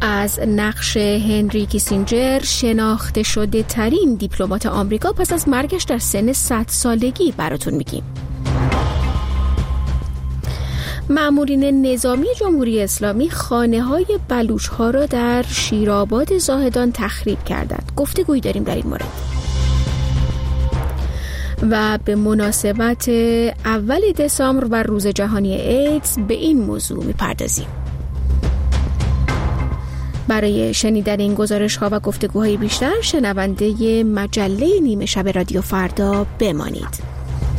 از نقش هنری کیسینجر، شناخته شده ترین دیپلمات آمریکا پس از مرگش در سن 100 سالگی براتون میگیم. مامورین نظامی جمهوری اسلامی خانه‌های بلوچ‌ها را در شیرآباد زاهدان تخریب کردند. گفتگویی داریم در این مورد. و به مناسبت اول دسامبر و روز جهانی ایدز به این موضوع میپردازیم. برای شنیدن این گزارش‌ها و گفتگوهای بیشتر شنونده مجله نیمه شب رادیو فردا بمانید.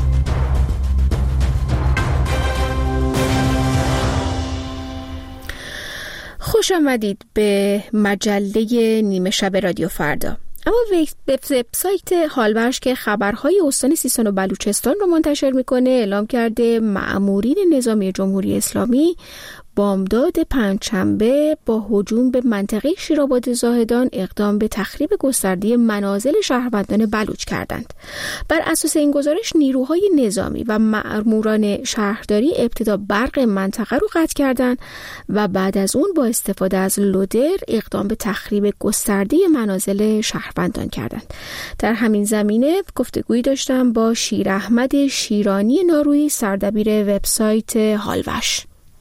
خوش آمدید به مجله نیمه شب رادیو فردا. اما وبسایت هالوش که خبرهای استان سیستان و بلوچستان رو منتشر میکنه اعلام کرده مامورین نظامی جمهوری اسلامی بامداد پنجشنبه با هجوم به منطقه شیرآباد زاهدان اقدام به تخریب گسترده منازل شهروندان بلوچ کردند. بر اساس این گزارش نیروهای نظامی و ماموران شهرداری ابتدا برق منطقه رو قطع کردند و بعد از اون با استفاده از لودر اقدام به تخریب گسترده منازل شهروندان کردند. در همین زمینه گفتگویی داشتم با شیر احمد شیرانی نارویی، سردبیر وبسایت هالوش.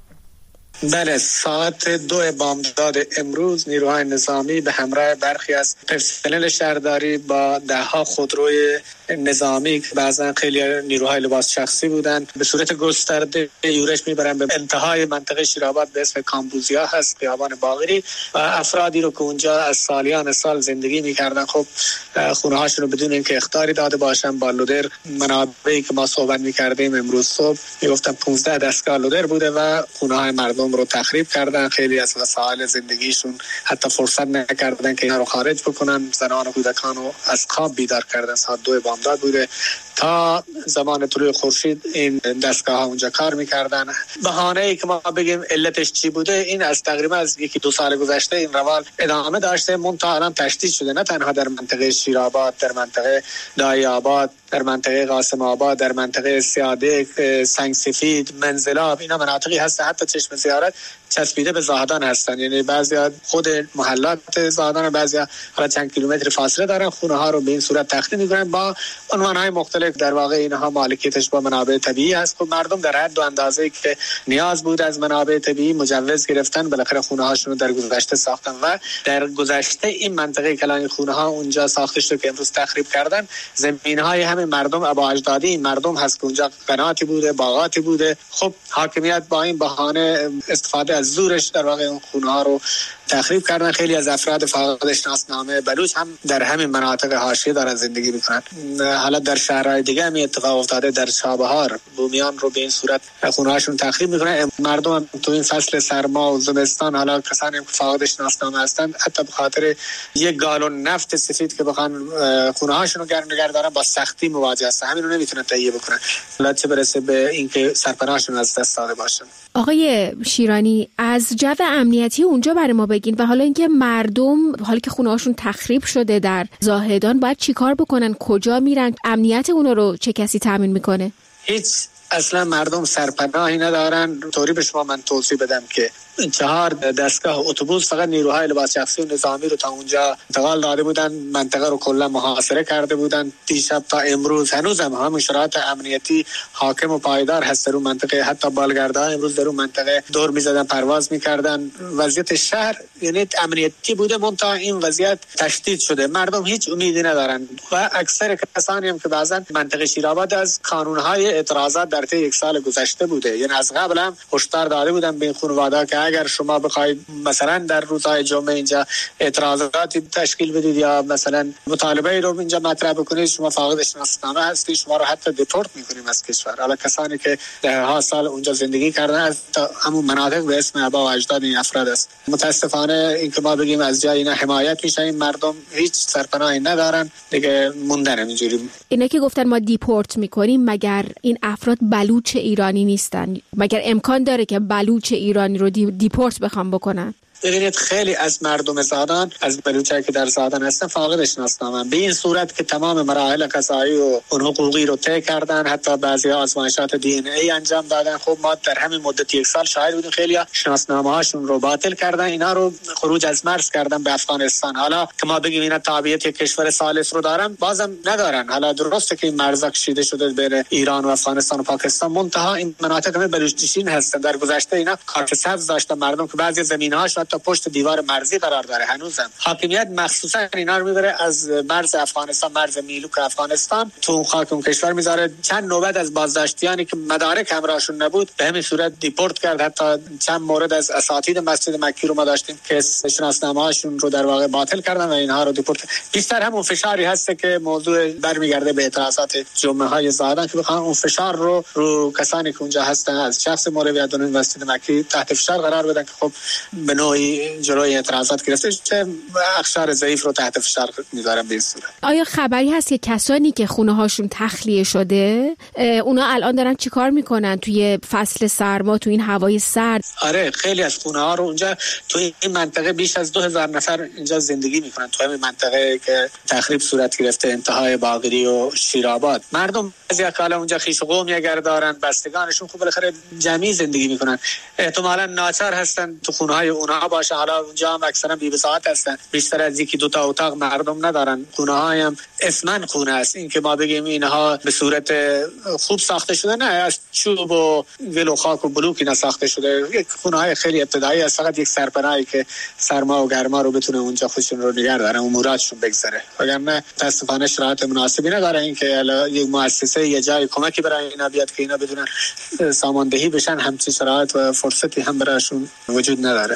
بله، ساعت 2 بامداد امروز نیروهای نظامی به همراه برخی از پرسنل شهرداری با دهها خودروی نظامی که بعضا خیلی نیروهای لباس شخصی بودند به صورت گسترده یورش میبرن به انتهای منطقه شیرآباد به اسم کامبوزیا هست، خیابان باقری، و افرادی رو که اونجا از سالیان سال زندگی میکردن خب خونه هاشون رو بدون اینکه اخطاری داده باشن با لودر، منابعی که ما صحبت میکردیم امروز صبح میگفتن 15 دستگاه لودر بوده و خونه های مردم رو تخریب کردن. خیلی از وسایل زندگیشون حتی فرصت نکردن که اینا رو خارج بکنن. زنان و کودکان رو از خواب بیدار کردن. ساعت 2 بامداد بوده. تا زمان طلوع خورشید این دستگاه ها اونجا کار میکردن. بهانه‌ای که ما بگیم علتش چی بوده، این از تقریبا از 1-2 سال گذشته این روال ادامه داشته، منتها الان تشدید شده، نه تنها در منطقه شیرآباد، در منطقه دایی آباد، در منطقه قاسم آباد، در منطقه سیادک، سنگ سفید، منزلاب، اینا مناطقی هست حتی چشم زیارت چسبیده به زاهدان هستن. یعنی بعضیا خود محلات زاهدان، بعضیا حالا چند کیلومتر فاصله دارن، خونه ها رو به این صورت تخریب می‌کنن با عنوان‌های مختلف. در واقع اینها مالکیتش با منابع طبیعی است. خب مردم در حد و اندازه‌ای که نیاز بود از منابع طبیعی مجوز گرفتن، بالاخره خونه هاشون رو در گذشته ساختن و در گذشته این منطقه کلان خونه ها اونجا ساخته شده که امروز تخریب کردن. زمین‌های همه مردم ابا اجدادی این مردم هست که اونجا قناتی بوده، باغاتی بوده. خب حاکمیت با این بهانه استفاده از زورش در واقع اون خونه ها رو تخریب کردن. خیلی از افراد فاقد شناسنامه بلوچ هم در همین مناطق حاشیه دارن زندگی میکنن. حالا در شهرهای دیگه هم اتفاق افتاده، در چابهار بومیان رو به این صورت خونه هاشون تخریب میکنن. مردم هم تو این فصل سرما و زمستان، حالا کسانی هم که فاقد شناسنامه هستن، حتی به خاطر یک گالون نفت سفید که بخوان خونه هاشون رو گرم نگه دارن با سختی مواجه هستن. همین رو نمیتونن تهیه بکنن، حالا چه برسه به اینکه سرپناهشون از دست داده باشن. آقای شیرانی، از جو امنیتی اونجا برای ما بگین و حالا اینکه مردم حالا که خونه‌هاشون تخریب شده در زاهدان باید چیکار بکنن، کجا میرن، امنیت اونا رو چه کسی تامین میکنه؟ هیچ، اصلا مردم سرپناهی ندارن. طوری به شما من توضیح بدم که 4 دستگاه اتوبوس فقط نیروهای لباس شخصی و نظامی رو تا اونجا انتقال داده بودن، منطقه رو کلا محاصره کرده بودن. دیشب تا امروز هنوز هم همون شرایط امنیتی حاکم و پایدار هست در اون منطقه. حتی بالگردها امروز در اون منطقه دور می‌زدن، پرواز می‌کردن. وضعیت شهر یعنی امنیتی بوده، منتها این وضعیت تشدید شده. مردم هیچ امیدی ندارن و اکثر کسانی هم که بعضا منطقه شیرآباد از کانون‌های اعتراضات در طی 1 سال گذشته بوده، یعنی از قبل هم هشدار داده بودن به این خانواده که اگر شما بخواید مثلا در روزهای جمعه اینجا اعتراضاتی تشکیل بدید یا مثلا مطالبه رو اینجا مطرح بکنید، شما فاقد شناسنامه هستید، شما رو حتی دیپورت می‌کنیم از کشور. حالا کسانی که ده‌ها سال اونجا زندگی کردن از همون مناطق به اسم آبا و اجداد این افراد است. متاسفانه این که ما بگیم از جای اینا حمایت میشن، این مردم هیچ سرپناهی ندارن دیگه، موندن اینجوری. اینا که گفتن ما دیپورت می‌کنیم، مگر این افراد بلوچ ایرانی نیستن؟ مگر امکان داره که بلوچ ایرانی رو دیپورت بخوام بکنن؟ ببینید خیلی از مردم زادان، از بلوچایی که در زادان هستن، فاقد شناسنامه به این صورت که تمام مراحل قضایی و اون حقوقی رو طی کردن، حتی بعضی آزمایشات دی ان ای انجام دادن. خب ما در همین مدت 1 سال شاهد بودیم خیلی شناسنامه هاشون رو باطل کردن، اینا رو خروج از مرز کردن به افغانستان. حالا که ما بگیم اینا تابعیت کشور ثالث رو دارن، بازم ندارن. حالا درسته که این مرز کشیده شده بین ایران و افغانستان و پاکستان، منتها این مناطق همه بلوچستان هستن. در گذشته اینا کارت سبز داشتن مردم که بعضی زمین‌هاش حتی پشت دیوار مرزی قرار داره. هنوزم حاکمیت مخصوصا اینا رو میبره از مرز افغانستان، مرز میلوک افغانستان تو خاک اون کشور میذاره. چند نوبت از بازداشتیانی که مدارک همراهشون نبود به همین صورت دیپورت کرد. حتی چند مورد از اساتید مسجد مکی رو ما داشتیم که شناسنامه‌هاشون رو در واقع باطل کردن و اینها رو دیپورت. بیشتر همون فشاری هست که موضوع برمیگرده به اعتراضات جمعه‌های زادان که بخوان اون فشار رو کسانی که اونجا هستن از شخص مولوی مسجد مکی تحت فشار قرار بدن که خب به نوعی جلوی اعتراضات گرفته چه اقشار ضعیف رو تحت فشار میذارن به این صورت. آیا خبری هست که کسانی که خونه هاشون تخلیه شده اونا الان دارن چیکار میکنن توی فصل سرما، تو این هوای سرد؟ آره خیلی از خونه ها رو اونجا تو این منطقه بیش از 2000 نفر اینجا زندگی میکنن، تو همین منطقه که تخریب صورت گرفته، انتهای باقری و شیرآباد. مردم بعضی اقاله اونجا خویش و قوم اگر دارن، بستگانشون خوب بالاخره جمعی زندگی میکنن، احتمالاً ناچار هستن تو خونه های اونها باشه. حالا اونجا هم اکثرا بی بساط هستن، بیشتر از یکی دو تا اتاق مردم ندارن. خونه های هم اسمن خونه است، این که ما بگیم اینها به صورت خوب ساخته شده نه، از چوب و گل و خاک و بلوکی نساخته شده. یک خونه های خیلی ابتدایی است، فقط یک سرپناهی که سرما و گرما رو بتونه اونجا خودشون رو نگه دارن، اموراتشون بگذره. وگرنه متاسفانه شرایط مناسبی نداره این که یک مؤسسه یه جای کمکی برای اینا بیاد که اینا بدونن ساماندهی بشن. همچین شرایط و فرصتی هم براشون وجود نداره.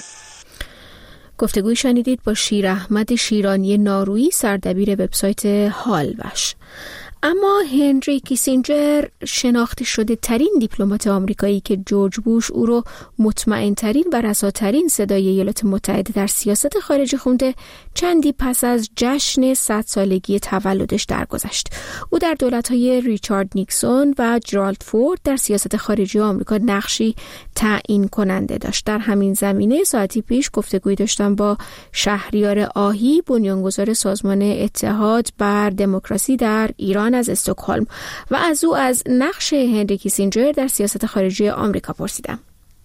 گفتگوی شنیدید با شیر احمد شیرانی نارویی، سردبیر وبسایت هالوش. اما هنری کیسینجر، شناخته شده ترین دیپلمات آمریکایی که جورج بوش او رو مطمئن ترین و رساترین صدای ایالات متحده در سیاست خارجی خونده، چندی پس از جشن 100 سالگی تولدش درگذشت. او در دولت‌های ریچارد نیکسون و جرالد فورد در سیاست خارجی آمریکا نقشی تعیین کننده داشت. در همین زمینه ساعتی پیش گفتگوی داشتم با شهریار آهی، بنیانگذار سازمان اتحاد بر دموکراسی در ایران از استکهلم، و از او از نقش هنری کیسینجر در سیاست خارجی آمریکا پرسیدم.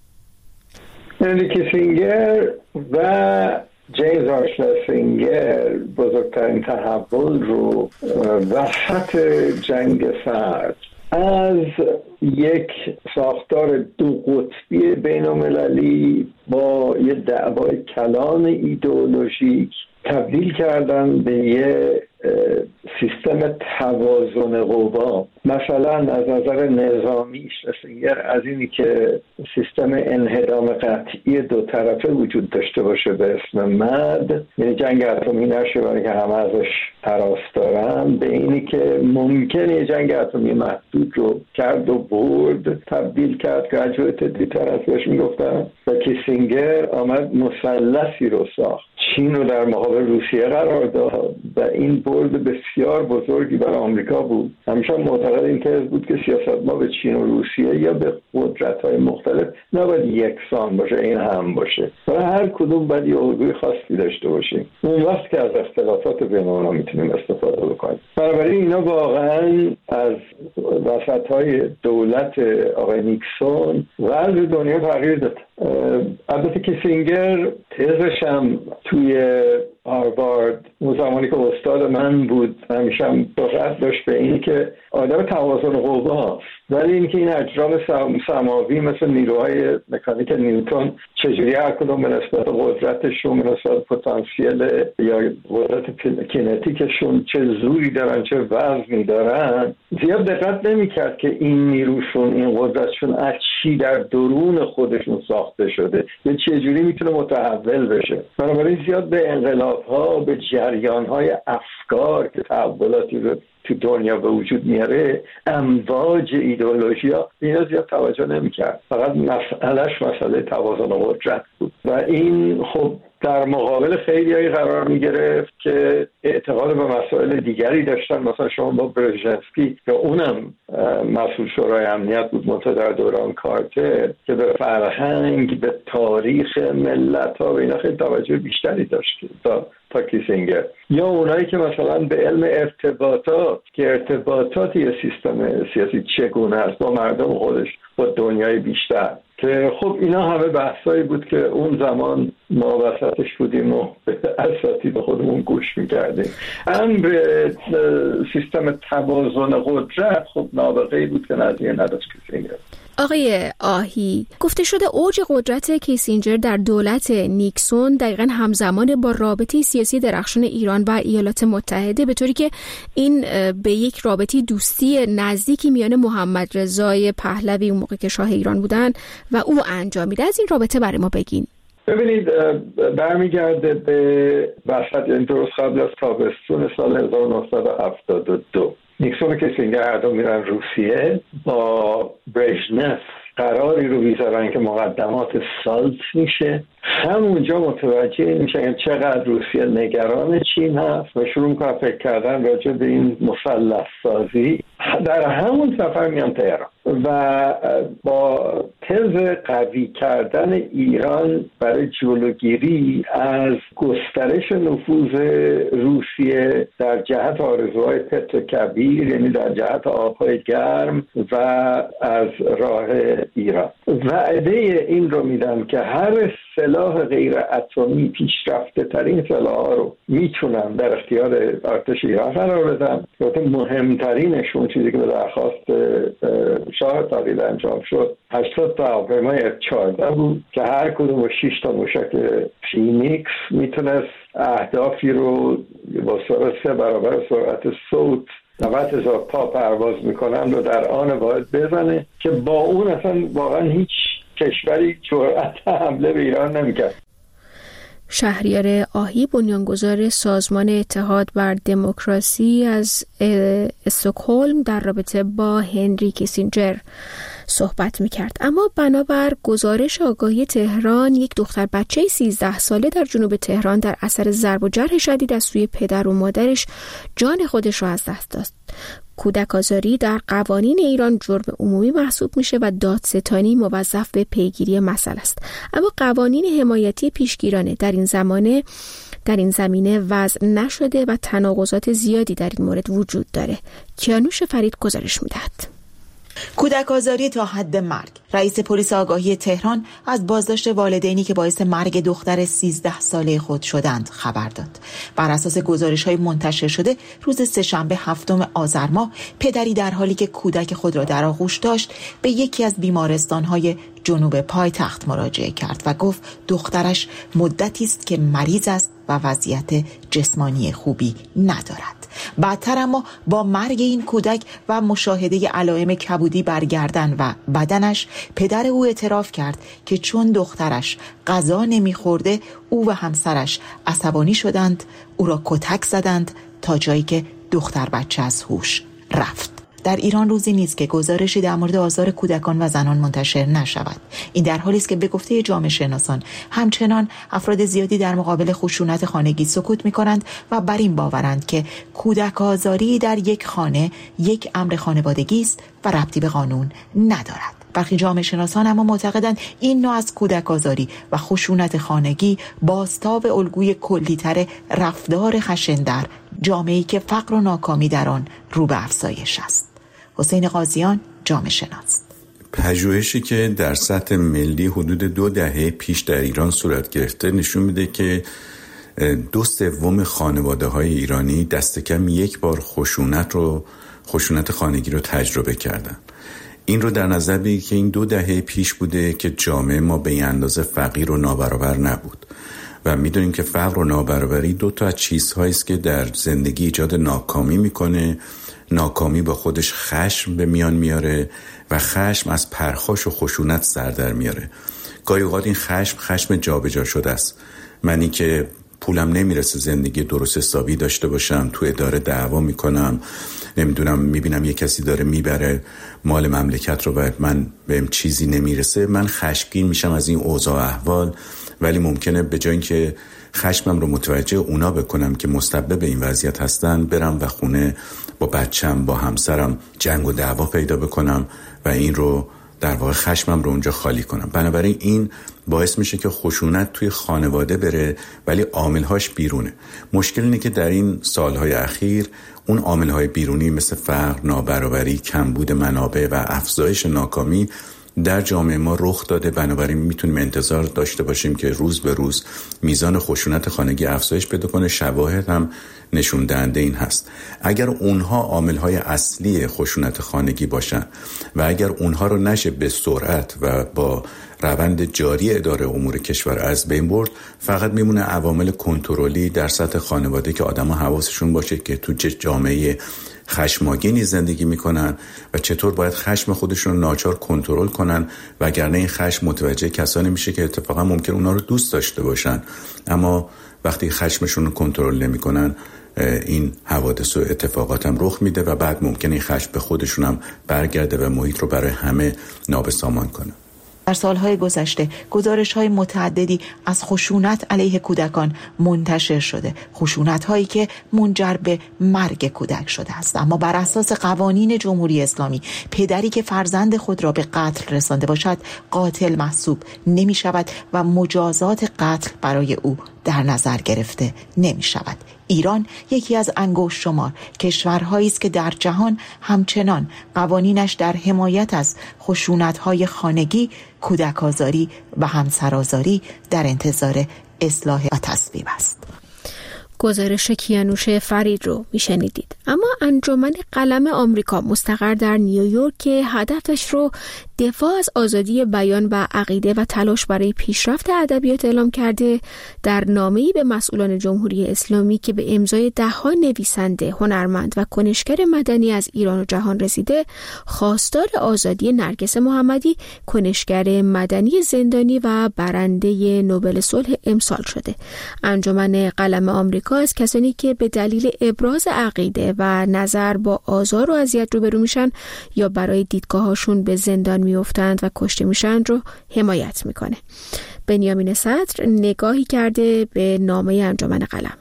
هنری کیسینجر و جیمز آشلسینگر بزرگترین تحول رو وسط جنگ سرد از یک ساختار دو قطبی بین المللی با یه دعوای کلان ایدئولوژیک تبدیل کردن به یه سیستم توازن قوا. مثلا از نظر نظامی شلسینگر از اینی که سیستم انهدام قطعی دو طرفه وجود داشته باشه به اسم مد، یعنی جنگ اتمی نشه برای که همه ازش هراس دارن، به اینی که ممکنه یه جنگ اتمی محدود رو کرد و برد، تبدیل کرد گراجویت دیترنس بهش میگفتن. و کیسینگر آمد مثلثی رو ساخت، چین رو در مقابل روسیه قرار داد و این برد بسیار بزرگی برای آمریکا بود. همیشه معتقد این تز بود که سیاست ما به چین و روسیه یا به قدرت‌های مختلف نباید یکسان باشه، این هم باشه، برای هر کدوم باید یه الگوی خاصی داشته باشیم. اون وقت که از اختلافات بین اونها میتونیم استفاده بکنیم. بنابراین اینا واقعا از وسط‌های دولت آقای نیکسون وضع دنیا تغییر داد. البته کیسینگر تزش هم توی هاروارد اون زمانی که استاد من بود همیشه هم دقت داشت به این که آدم توازن قواست، ولی اینکه این اجرام سماوی مثل نیروهای مکانیک نیوتن چجوری هر کدوم به نسبت قدرتشون، به نسبت پتانسیل یا قدرت کینتیکشون چه زوری دارن، چه وزنی دارن، زیاد دقت نمی‌کرد که این نیروشون، این قدرتشون از چی در درون خودشون ساخته شده یا چجوری میتونه متحول بشه. بنابراین زیاد به انقلاب‌ها، به جریان‌های افکار که تحولاتی رو تو دنیا به وجود میاره، امواج ایدئولوژیا اینا زیاد توجه نمیکرد، فقط مسئله توازن قدرت بود و این خب در مقابل خیلیایی قرار میگرفت که اعتقاد به مسائل دیگری داشتن. مثلا شما با برژنسکی که اونم مسئول شورای امنیت بود منتها در دوران کارتر، که به فرهنگ، به تاریخ ملت ها و اینا خیلی توجه بیشتری داشت تا کیسینگر. یا اونایی که مثلا به علم ارتباطات، که ارتباطات یه سیستم سیاسی چگونه است با مردم خودش، با دنیای بیشتر، که خب اینا همه بحثایی بود که اون زمان ما وسطش بودیم و به اساتید خودمون گوش میکردیم. امر سیستم توازن قدرت خب نابغه‌ای بود که نظریه نداشت کیسینگر. آقای آهی، گفته شده اوج قدرت کیسینجر در دولت نیکسون دقیقاً همزمان با رابطه سیاسی درخشان ایران و ایالات متحده، به طوری که این به یک رابطه دوستی نزدیکی میان محمد رضای پهلوی اون موقع که شاه ایران بودن و او انجامید. از این رابطه برای ما بگین. ببینید، برمیگرده به وسط، درست قبل از تابستون سال 1972 نیکسون و کیسینگر هر دو میرن روسیه، با برژنف قراری رو میذارن که مقدمات سالت میشه. همونجا متوجه میشن چقدر روسیه نگران چین هست و شروع میکنن فکر کردن راجع به این مثلث سازی. در همون سفر میان تهران و با تز قوی کردن ایران برای جلوگیری از گسترش نفوذ روسیه در جهت آرزوهای پتروکبیر، یعنی در جهت آبهای گرم و از راه ایران، وعده این رو میدن که هر سلاح غیر اتمی، پیشرفته ترین سلاح ها رو میتونن در اختیار ارتش ایران قرار بدن. مهمترینشون چیزی که به درخواست شاه تقریب انجام شد 80 تا هواپیمای F-14 بود که هر کدوم 6 تا موشک فینیکس میتونست اهدافی رو با سرعت 3 برابر سرعت صوت 90,000 پا پرواز میکنن و در آن واحد بزنه که با اون اصلا واقعا هیچ کشوری جرأت حمله به ایران نمیکرد. شهریار آهی، بنیانگذار سازمان اتحاد بر دموکراسی از استکهلم، در رابطه با هنری کیسینجر صحبت میکرد. اما بنابر گزارش آگاهی تهران، یک دختر بچه 13 ساله در جنوب تهران در اثر ضرب و جرح شدید از سوی پدر و مادرش جان خودش را از دست داد. کودک آزاری در قوانین ایران جرم عمومی محسوب میشه و دادستانی موظف به پیگیری مسئله است. اما قوانین حمایتی پیشگیرانه در این زمینه وضع نشده و تناقضات زیادی در این مورد وجود داره. کیانوش فرید گزارش میدهد. کودک آزاری تا حد مرگ. رئیس پلیس آگاهی تهران از بازداشت والدینی که باعث مرگ دختر 13 ساله خود شدند خبر داد. بر اساس گزارش‌های منتشر شده روز سه‌شنبه 7 آذر ماه، پدری در حالی که کودک خود را در آغوش داشت به یکی از بیمارستان‌های جنوب پایتخت مراجعه کرد و گفت دخترش مدتی است که مریض است و وضعیت جسمانی خوبی ندارد. بعدتر اما با مرگ این کودک و مشاهده علائم کبودی بر گردن و بدنش، پدر او اعتراف کرد که چون دخترش غذا نمیخورده او و همسرش عصبانی شدند، او را کتک زدند تا جایی که دختر بچه از هوش رفت. در ایران روزی نیست که گزارشی در مورد آزار کودکان و زنان منتشر نشود. این در حالی است که به گفته جامعه شناسان همچنان افراد زیادی در مقابل خشونت خانگی سکوت می‌کنند و بر این باورند که کودک آزاری در یک خانه یک امر خانوادگی است و ربطی به قانون ندارد. برخی جامعه شناسان اما معتقدند این نوع از کودک آزاری و خشونت خانگی بازتاب الگوی کلی‌تر رفتار خشن در جامعه‌ای که فقر و ناکامی در آن رو به افزایش است. حسین قاضیان، جامعه شناس. پژوهشی که در سطح ملی حدود 2 دهه پیش در ایران صورت گرفته نشون میده که 2/3 خانواده‌های ایرانی دست کم یک بار خشونت خانگی رو تجربه کردن. این رو در نظر بگیرید که این 2 دهه پیش بوده که جامعه ما به این اندازه فقیر و نابرابر نبود و میدونیم که فقر و نابرابری 2 تا از چیزهایی است که در زندگی ایجاد ناکامی میکنه. ناکامی با خودش خشم به میان میاره و خشم از پرخاش و خشونت سر در میاره. گاهی اوقات این خشم جابجا شده است. منی که پولم نمیرسه زندگی درست حسابی داشته باشم، تو اداره دعوا میکنم، نمیدونم میبینم یه کسی داره میبره مال مملکت رو و من بهم چیزی نمیرسه، من خشمگین میشم از این اوضاع احوال. ولی ممکنه به جای اینکه خشمم رو متوجه اونا بکنم که مسبب این وضعیت هستن، برم و خونه با بچم با همسرم جنگ و دعوا پیدا بکنم و این رو در واقع خشمم رو اونجا خالی کنم. بنابراین این باعث میشه که خشونت توی خانواده بره ولی عامل‌هاش بیرونه. مشکل اینه که در این سالهای اخیر اون عامل‌های بیرونی مثل فقر، نابرابری، کمبود منابع و افزایش ناکامی در جامعه ما رخ داده. بنابراین میتونیم انتظار داشته باشیم که روز به روز میزان خشونت خانگی افزایش پیدا کنه. شواهد هم نشون دهنده این هست. اگر اونها عامل‌های اصلی خشونت خانگی باشن و اگر اونها رو نشه به سرعت و با روند جاری اداره امور کشور از بین برد، فقط میمونه عوامل کنترلی در سطح خانواده که آدم‌ها حواسشون باشه که تو جامعه خشمگینی زندگی میکنن و چطور باید خشم خودشون ناچار کنترل کنن، وگرنه این خشم متوجه کسانی میشه که اتفاقا ممکن اونا رو دوست داشته باشن، اما وقتی خشمشون رو کنترل نمیکنن این حوادث و اتفاقات هم رخ میده و بعد ممکنه این خشم به خودشون هم برگرده و محیط رو برای همه نابسامان کنه. در سالهای گذشته گزارش‌های متعددی از خشونت علیه کودکان منتشر شده، خشونت‌هایی که منجر به مرگ کودک شده است. اما بر اساس قوانین جمهوری اسلامی، پدری که فرزند خود را به قتل رسانده باشد قاتل محسوب نمی‌شود و مجازات قتل برای او در نظر گرفته نمی‌شود. ایران یکی از انگشت شمار کشورهایی است که در جهان همچنان قوانینش در حمایت از خشونت‌های خانگی، کودک‌آزاری و همسرآزاری در انتظار اصلاح و تصویب است. گزارش کیانوش فرید رو میشنیدید. اما انجمن قلم آمریکا مستقر در نیویورک که هدفش رو دفاع از آزادی بیان و عقیده و تلاش برای پیشرفت ادبیات اعلام کرده، در نامه‌ای به مسئولان جمهوری اسلامی که به امضای ده‌ها نویسنده، هنرمند و کنشگر مدنی از ایران و جهان رسیده، خواستار آزادی نرگس محمدی، کنشگر مدنی زندانی و برنده نوبل صلح امسال شده. انجمن قلم آمریکا از کسانی که به دلیل ابراز عقیده و نظر با آزار و اذیت روبرو میشن یا برای دیدگاهاشون به زندان میافتند و کشته میشن رو حمایت میکنه. بنیامین صدر نگاهی کرده به نامه انجمن قلم.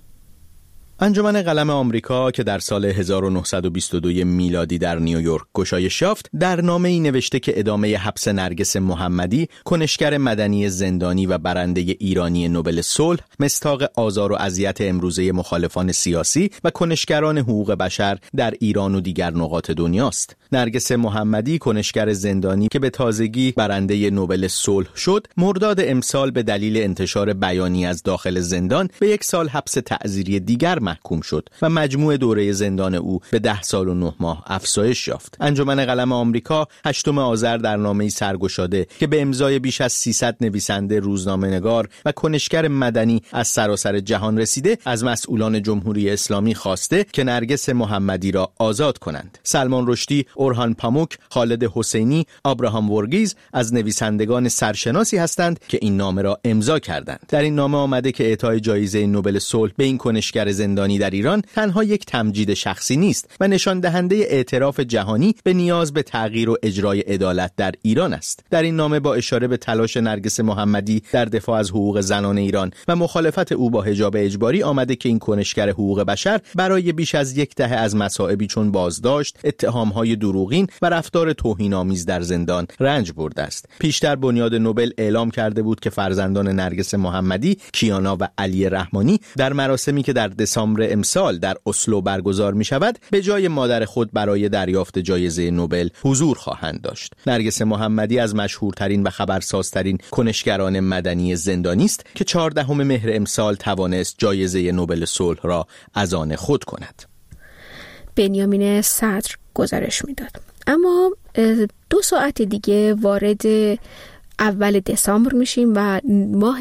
انجمن قلم آمریکا که در سال 1922 میلادی در نیویورک گشایش یافت، در نامه‌ای نوشته که ادامه حبس نرگس محمدی، کنشگر مدنی زندانی و برنده ایرانی نوبل صلح، مصداق آزار و اذیت امروزه مخالفان سیاسی و کنشگران حقوق بشر در ایران و دیگر نقاط دنیاست. نرگس محمدی، کنشگر زندانی که به تازگی برنده نوبل صلح شد، مرداد امسال به دلیل انتشار بیانیه از داخل زندان به 1 سال حبس تعزیری دیگر محکوم شد و مجموع دوره زندان او به 10 سال و 9 ماه افزایش یافت. انجمن قلم آمریکا 8 آذر در نامه‌ای سرگشاده که به امضای بیش از 300 نویسنده، روزنامه‌نگار و کنشگر مدنی از سراسر جهان رسیده، از مسئولان جمهوری اسلامی خواسته که نرگس محمدی را آزاد کنند. سلمان رشدی، اورهان پاموک، خالد حسینی، ابراهام ورگیز از نویسندگان سرشناسی هستند که این نامه را امضا کردند. در این نامه آمده که اعطای جایزه نوبل صلح به این کنشگر زندانی در ایران تنها یک تمجید شخصی نیست و نشان دهنده اعتراف جهانی به نیاز به تغییر و اجرای عدالت در ایران است. در این نامه با اشاره به تلاش نرگس محمدی در دفاع از حقوق زنان ایران و مخالفت او با حجاب اجباری آمده که این کنشگر حقوق بشر برای بیش از 10 دهه از مصائبی چون بازداشت، اتهام‌های دروغین و رفتار توهین‌آمیز در زندان رنج برده است. پیشتر بنیاد نوبل اعلام کرده بود که فرزندان نرگس محمدی، کیانا و علی رحمانی در مراسمی که در دسامبر امسال در اسلو برگزار می شود به جای مادر خود برای دریافت جایزه نوبل حضور خواهند داشت. نرگس محمدی از مشهورترین و خبرسازترین کنشگران مدنی زندانی است که 14 مهر امسال توانست جایزه نوبل صلح را از آن خود کند. بنیامین صدر گزارش میداد. اما 2 ساعت دیگه وارد اول دسامبر میشیم و ماه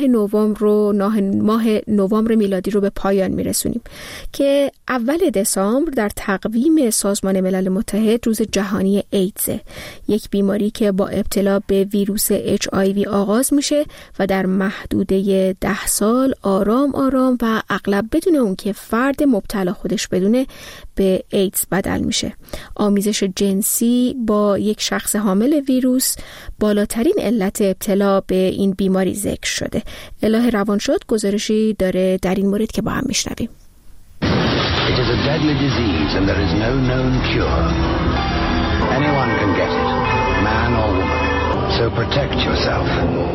نوامبر میلادی رو به پایان میرسونیم که اول دسامبر در تقویم سازمان ملل متحد روز جهانی ایدز، یک بیماری که با ابتلا به ویروس HIV آغاز میشه و در محدوده 10 سال آرام آرام و اغلب بدون اون که فرد مبتلا خودش بدونه به ایدز بدل میشه. آمیزش جنسی با یک شخص حامل ویروس بالاترین علت ابتلا به این بیماری ذکر شده. اله روانشاد گزارشی داره در این مورد که با هم میشنویم. It is a deadly disease and there is no known cure. Anyone can get it, man or woman. So protect yourself.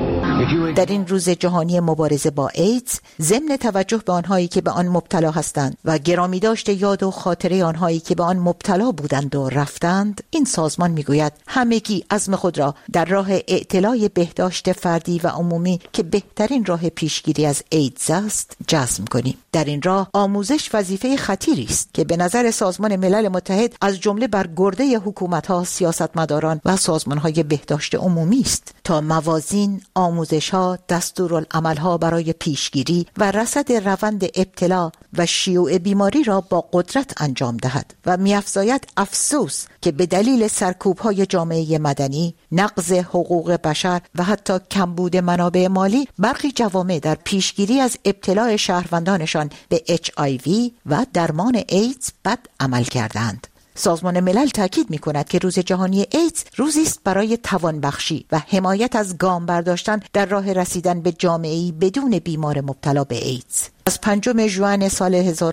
در این روز جهانی مبارزه با ایدز، ضمن توجه به آنهایی که به آن مبتلا هستند و گرامی داشت یاد و خاطره آنهایی که به آن مبتلا بودند و رفتند، این سازمان میگوید همگی عزم خود را در راه اعتلاع بهداشت فردی و عمومی که بهترین راه پیشگیری از ایدز است جزم کنیم. در این راه آموزش وظیفه خطیری است که به نظر سازمان ملل متحد از جمله بر گرده حکومت‌ها، سیاستمداران و سازمان‌های بهداشت عمومی است تا موازین، آموزش‌ها، دستورالعمل‌ها برای پیشگیری و رصد روند ابتلا و شیوع بیماری را با قدرت انجام دهد و می‌افزاید افسوس که به دلیل سرکوب‌های جامعه مدنی، نقض حقوق بشر و حتی کمبود منابع مالی، برخی جوامع در پیشگیری از ابتلاع شهروندانشان به HIV و درمان ایدز بد عمل کردند. سازمان ملل تاکید می‌کند که روز جهانی ایدز روزی است برای توانبخشی و حمایت از گام برداشتن در راه رسیدن به جامعه‌ای بدون بیمار مبتلا به ایدز. از 5 ژوئن سال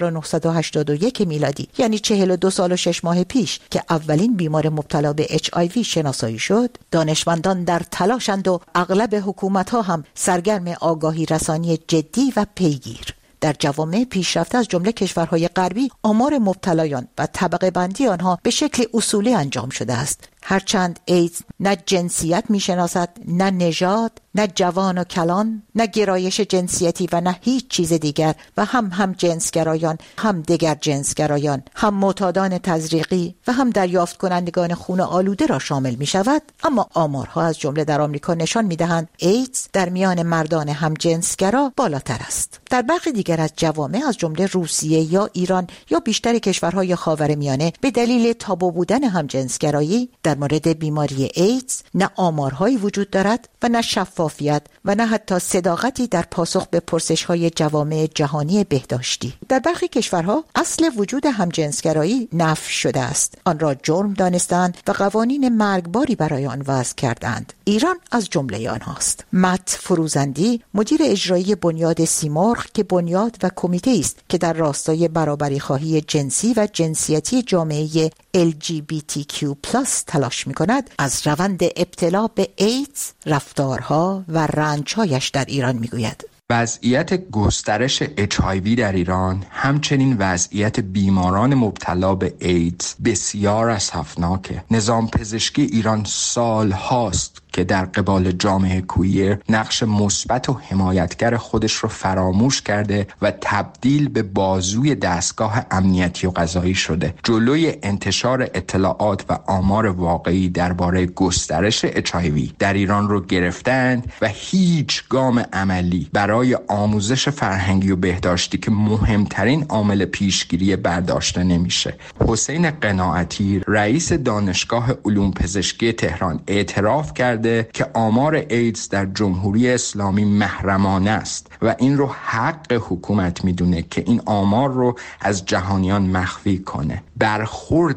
1981 میلادی، یعنی 42 سال و 6 ماه پیش که اولین بیمار مبتلا به HIV شناسایی شد، دانشمندان در تلاشند و اغلب حکومت‌ها هم سرگرم آگاهی رسانی جدی و پیگیر. در جوامع پیشرفته از جمله کشورهای غربی آمار مبتلایان و طبقه بندی آنها به شکل اصولی انجام شده است. هرچند ایدز نه جنسیت میشناسد، نه نژاد، نه جوان و کلان، نه گرایش جنسیتی و نه هیچ چیز دیگر و هم جنسگرایان، هم دیگر جنسگرایان، هم معتادان تزریقی و هم دریافت کنندگان خون آلوده را شامل می شود، اما آمارها از جمله در آمریکا نشان می دهند ایدز در میان مردان هم جنسگرا بالاتر است. در برخی دیگر از جوامع از جمله روسیه یا ایران یا بیشتر کشورهای خاورمیانه به دلیل تابو بودن هم جنسگرایی در مورد بیماری ایدز نه آمارهایی وجود دارد و نه شفافیت و نه حتی صداقتی در پاسخ به پرسش‌های جوامع جهانی بهداشتی. در برخی کشورها اصل وجود همجنسگرایی نفی شده است. آن را جرم دانستند و قوانین مرگباری برای آن وضع کردند. ایران از جمله آنهاست. مت فروزندی، مدیر اجرایی بنیاد سیمرغ که بنیاد و کمیته است که در راستای برابری خواهی جنسی و جنسیتی جامعه LGBTQ+ تلاش می‌کند، از روند ابتلا به ایدز، رفتارها و رنج‌هایش در ایران می‌گوید. وضعیت گسترش HIV در ایران، همچنین وضعیت بیماران مبتلا به ایدز بسیار اسفناکه. نظام پزشکی ایران سال هاست که در قبال جامعه کویر نقش مثبت و حمایتگر خودش رو فراموش کرده و تبدیل به بازوی دستگاه امنیتی و قضایی شده. جلوی انتشار اطلاعات و آمار واقعی درباره گسترش HIV در ایران رو گرفتند و هیچ گام عملی برای آموزش فرهنگی و بهداشتی که مهمترین عامل پیشگیری برداشته نمیشه. حسین قناعتی، رئیس دانشگاه علوم پزشکی تهران، اعتراف کرده که آمار ایدز در جمهوری اسلامی محرمانه است و این رو حق حکومت میدونه که این آمار رو از جهانیان مخفی کنه. برخورد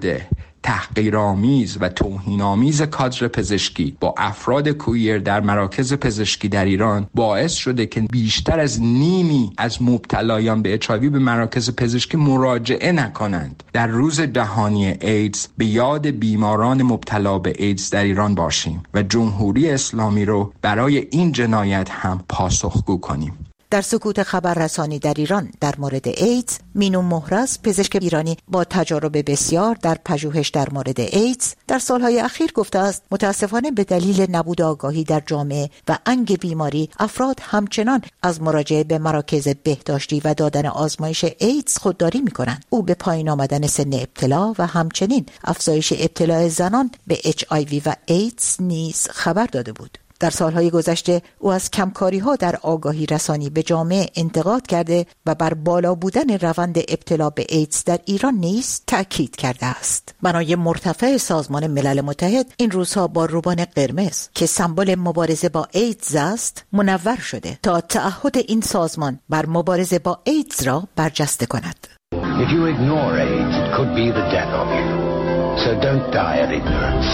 تحقیرآمیز و توهین‌آمیز کادر پزشکی با افراد کویر در مراکز پزشکی در ایران باعث شده که بیشتر از نیمی از مبتلایان به HIV به مراکز پزشکی مراجعه نکنند. در روز جهانی ایدز به یاد بیماران مبتلا به ایدز در ایران باشیم و جمهوری اسلامی رو برای این جنایت هم پاسخگو کنیم. در سکوت خبررسانی در ایران در مورد ایدز، مینو مهرز، پزشک ایرانی با تجارب بسیار در پژوهش در مورد ایدز، در سالهای اخیر گفته است متاسفانه به دلیل نبود آگاهی در جامعه و انگ بیماری، افراد همچنان از مراجعه به مراکز بهداشتی و دادن آزمایش ایدز خودداری می‌کنند. او به پایین آمدن سن ابتلا و همچنین افزایش ابتلا زنان به HIV و ایدز نیز خبر داده بود. در سالهای گذشته او از کمکاری‌ها در آگاهی رسانی به جامعه انتقاد کرده و بر بالا بودن روند ابتلا به ایدز در ایران نیز تأکید کرده است. بنای مرتفع سازمان ملل متحد این روزها با روبان قرمز که سمبل مبارزه با ایدز است منور شده تا تعهد این سازمان بر مبارزه با ایدز را برجسته کند. If you ignore AIDS, it could be the death of you. So don't die of ignorance.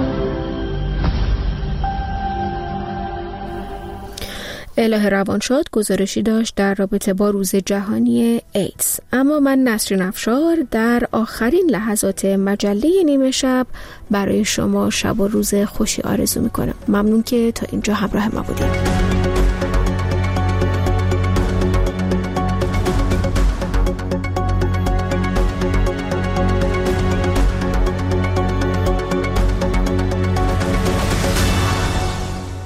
اله روانشاد گزارشی داشت در رابطه با روز جهانی ایدز. اما من نسرین افشار در آخرین لحظات مجله نیمه شب برای شما شب و روز خوشی آرزو میکنم. ممنون که تا اینجا همراه ما بودید.